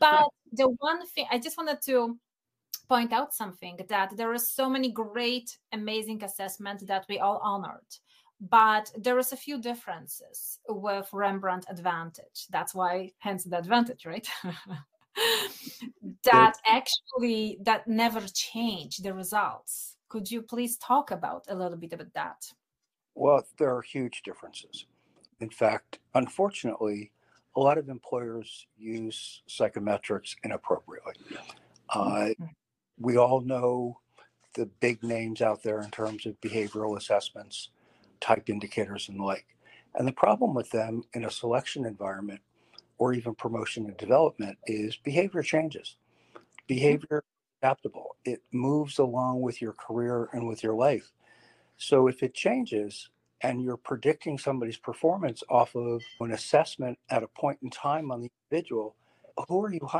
But the one thing I just wanted to point out something that there are so many great, amazing assessments that we all honored. But there is a few differences with Rembrandt Advantage. That's why, hence the advantage, right? that never changed the results. Could you please talk about a little bit about that? Well, there are huge differences. In fact, unfortunately, a lot of employers use psychometrics inappropriately. We all know the big names out there in terms of behavioral assessments, type indicators, and the like. And the problem with them in a selection environment or even promotion and development is behavior changes. Behavior is adaptable. It moves along with your career and with your life. So if it changes and you're predicting somebody's performance off of an assessment at a point in time on the individual, who are you hiring?